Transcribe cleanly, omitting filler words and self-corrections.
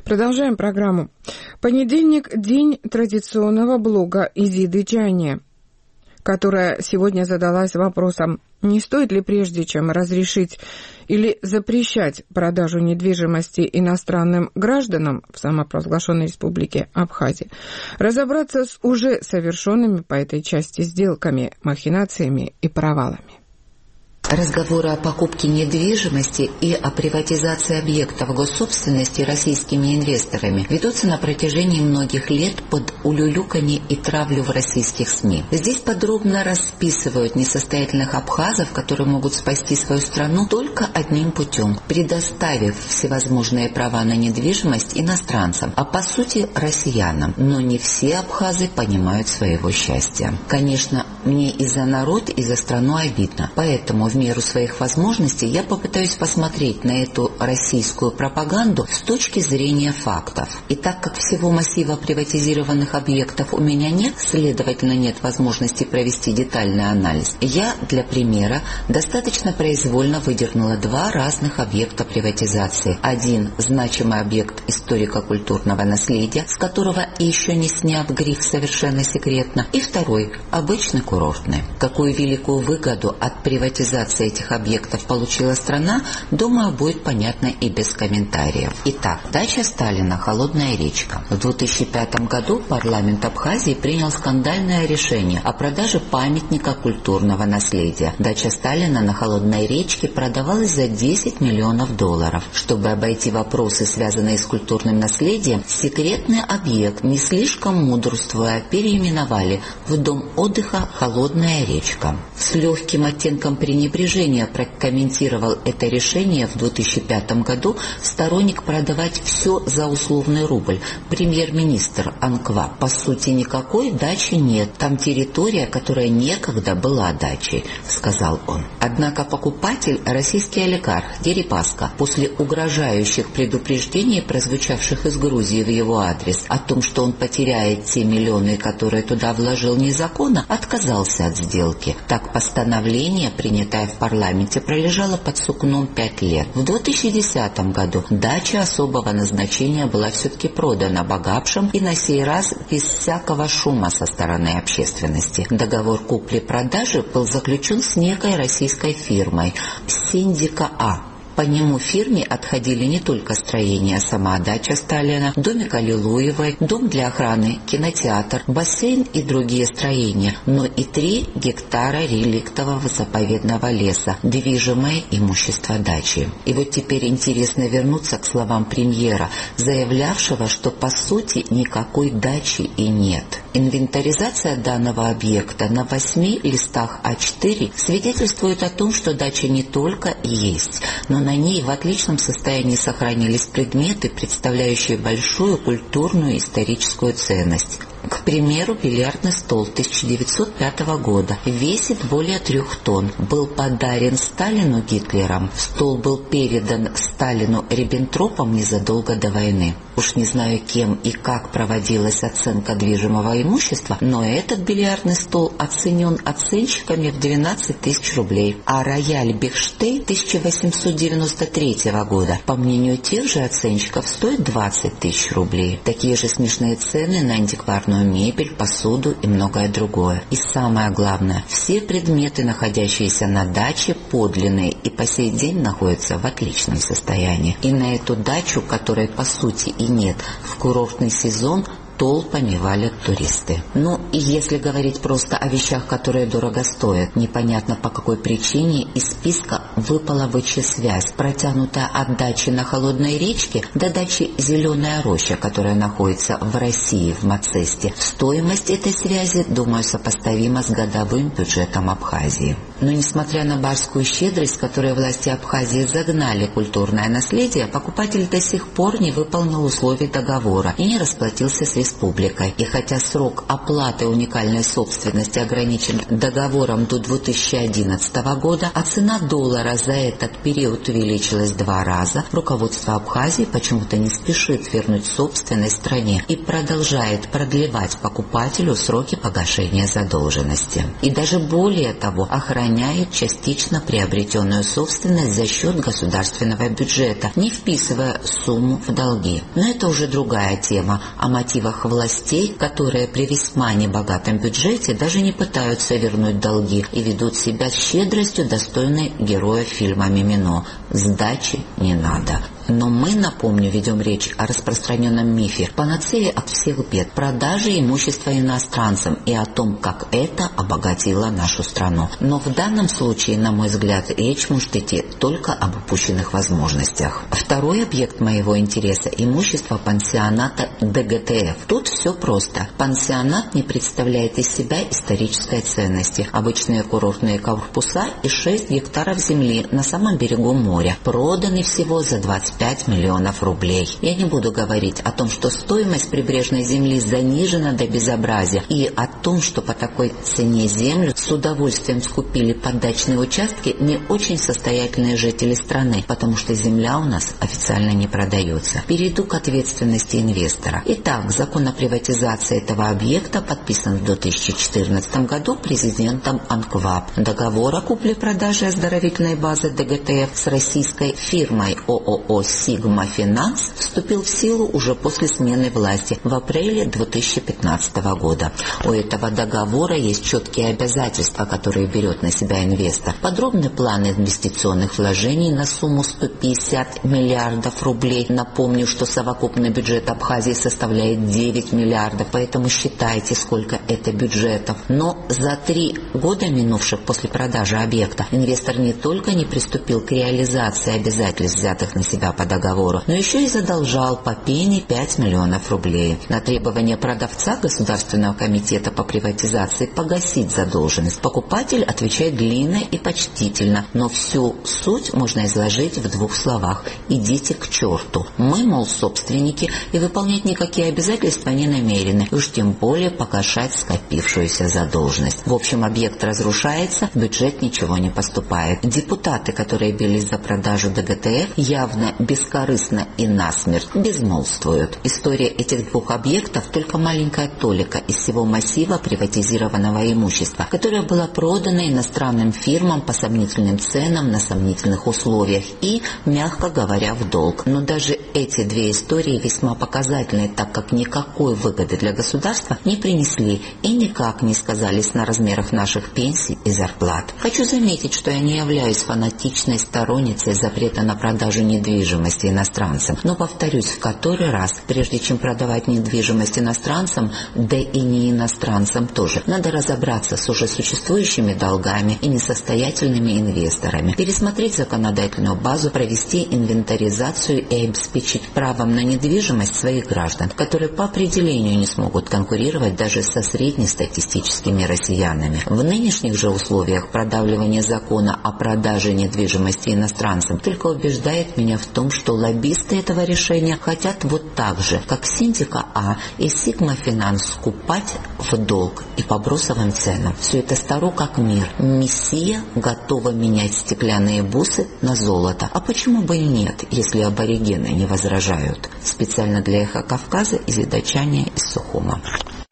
Продолжаем программу. Понедельник – день традиционного блога Изиды Джани, которая сегодня задалась вопросом, не стоит ли прежде чем разрешить или запрещать продажу недвижимости иностранным гражданам в самопровозглашенной республике Абхазия, разобраться с уже совершенными по этой части сделками, махинациями и провалами. Разговоры о покупке недвижимости и о приватизации объектов госсобственности российскими инвесторами ведутся на протяжении многих лет под улюлюканье и травлю в российских СМИ. Здесь подробно расписывают несостоятельных абхазов, которые могут спасти свою страну только одним путем – предоставив всевозможные права на недвижимость иностранцам, а по сути россиянам. Но не все абхазы понимают своего счастья. Конечно, мне и за народ, и за страну обидно, поэтому в меру своих возможностей я попытаюсь посмотреть на эту российскую пропаганду с точки зрения фактов. И так как всего массива приватизированных объектов у меня нет, следовательно, нет возможности провести детальный анализ, я для примера достаточно произвольно выдернула два разных объекта приватизации. Один – значимый объект историко-культурного наследия, с которого еще не снят гриф «совершенно секретно», и второй – обычный курортный. Какую великую выгоду от приватизации этих объектов получила страна, думаю, будет понятно и без комментариев. Итак, дача Сталина «Холодная речка». В 2005 году парламент Абхазии принял скандальное решение о продаже памятника культурного наследия. Дача Сталина на Холодной речке продавалась за $10 миллионов. Чтобы обойти вопросы, связанные с культурным наследием, секретный объект, не слишком мудрствуя, переименовали в дом отдыха «Холодная речка». С легким оттенком пренебрежения прокомментировал это решение в 2005 году сторонник продавать все за условный рубль, премьер-министр Анква. По сути, никакой дачи нет, там территория, которая некогда была дачей, сказал он. Однако покупатель, российский олигарх Дерипаска, после угрожающих предупреждений, прозвучавших из Грузии в его адрес, о том, что он потеряет те миллионы, которые туда вложил незаконно, отказался от сделки. Так постановление, принятое в парламенте, пролежало под сукном 5 лет. В 2010 году дача особого назначения была все-таки продана богатшим, и на сей раз без всякого шума со стороны общественности. Договор купли-продажи был заключен с некой российской фирмой «Синдика А». По нему фирме отходили не только строения, сама дача Сталина, домик Аллилуевой, дом для охраны, кинотеатр, бассейн и другие строения, но и 3 гектара реликтового заповедного леса, движимое имущество дачи. И вот теперь интересно вернуться к словам премьера, заявлявшего, что по сути никакой дачи и нет. Инвентаризация данного объекта на 8 листах А4 свидетельствует о том, что дача не только есть, но на ней в отличном состоянии сохранились предметы, представляющие большую культурную и историческую ценность. К примеру, бильярдный стол 1905 года весит более 3 тонн, был подарен Сталину Гитлером. Стол был передан Сталину Риббентропом незадолго до войны. Уж не знаю, кем и как проводилась оценка движимого имущества, но этот бильярдный стол оценен оценщиками в 12 тысяч рублей, а рояль Бехштейн 1893 года, по мнению тех же оценщиков, стоит 20 тысяч рублей. Такие же смешные цены на антикварную мебель, посуду и многое другое. И самое главное, все предметы, находящиеся на даче, подлинные и по сей день находятся в отличном состоянии. И на эту дачу, которой по сути и нет, в курортный сезон толпами валят туристы. Ну и если говорить просто о вещах, которые дорого стоят, непонятно по какой причине из списка выпала ВЧ-связь, протянутая от дачи на Холодной речке до дачи Зеленая роща, которая находится в России, в Мацесте. Стоимость этой связи, думаю, сопоставима с годовым бюджетом Абхазии. Но несмотря на барскую щедрость, с которой власти Абхазии загнали культурное наследие, покупатель до сих пор не выполнил условий договора и не расплатился с республикой. И хотя срок оплаты уникальной собственности ограничен договором до 2011 года, а цена доллара за этот период увеличилась 2 раза, руководство Абхазии почему-то не спешит вернуть собственность стране и продолжает продлевать покупателю сроки погашения задолженности. И даже более того, охранять сохраняет частично приобретенную собственность за счет государственного бюджета, не вписывая сумму в долги. Но это уже другая тема о мотивах властей, которые при весьма небогатом бюджете даже не пытаются вернуть долги и ведут себя с щедростью, достойной героя фильма «Мимино». Сдачи не надо. Но мы, напомню, ведем речь о распространенном мифе панацеи от всех бед, продаже имущества иностранцам и о том, как это обогатило нашу страну. Но в данном случае, на мой взгляд, речь может идти только об упущенных возможностях. Второй объект моего интереса – имущество пансионата ДГТФ. Тут все просто. Пансионат не представляет из себя исторической ценности. Обычные курортные корпуса и 6 гектаров земли на самом берегу моря, проданы всего за 25 миллионов рублей. Я не буду говорить о том, что стоимость прибрежной земли занижена до безобразия, и о том, что по такой цене землю с удовольствием скупили под дачные участки не очень состоятельные жители страны, потому что земля у нас официально не продается. Перейду к ответственности инвестора. Итак, закон о приватизации этого объекта подписан в 2014 году президентом АНКВАП. Договор о купле-продаже оздоровительной базы ДГТФ с российской фирмой ООО «Сигма Финанс» вступил в силу уже после смены власти в апреле 2015 года. У этого договора есть четкие обязательства, которые берет на себя инвестор. Подробный план инвестиционных вложений на сумму 150 миллиардов рублей. Напомню, что совокупный бюджет Абхазии составляет 9 миллиардов, поэтому считайте, сколько это бюджетов. Но за 3 года, минувших после продажи объекта, инвестор не только не приступил к реализации обязательств, взятых на себя по договору, но еще и задолжал по пене 5 миллионов рублей. На требование продавца Государственного комитета по приватизации погасить задолженность покупатель отвечает длинно и почтительно, но всю суть можно изложить в 2 словах: идите к черту. Мы, мол, собственники, и выполнять никакие обязательства не намерены, уж тем более погашать скопившуюся задолженность. В общем, объект разрушается, в бюджет ничего не поступает. Депутаты, которые бились за продажу ДГТФ, явно бескорыстно и насмерть безмолвствуют. История этих 2 объектов только маленькая толика из всего массива приватизированного имущества, которое было продано иностранным фирмам по сомнительным ценам на сомнительных условиях и, мягко говоря, в долг. Но даже эти 2 истории весьма показательны, так как никакой выгоды для государства не принесли и никак не сказались на размерах наших пенсий и зарплат. Хочу заметить, что я не являюсь фанатичной сторонницей запрета на продажу недвижимости иностранцам, но повторюсь в который раз, прежде чем продавать недвижимость иностранцам, да и не иностранцам тоже, надо разобраться с уже существующими долгами и несостоятельными инвесторами, пересмотреть законодательную базу, провести инвентаризацию и обеспечить правом на недвижимость своих граждан, которые по определению не смогут конкурировать даже со среднестатистическими россиянами. В нынешних же условиях продавливание закона о продаже недвижимости иностранцам только убеждает меня в том, что лоббисты этого решения хотят вот так же, как Синдика А и Сигма Финанс, скупать в долг и по бросовым ценам. Все это старо как мир. Мессия готова менять стеклянные бусы на золото. А почему бы и нет, если аборигены не возражают? Специально для Эхо Кавказа из Дачания из Сухума.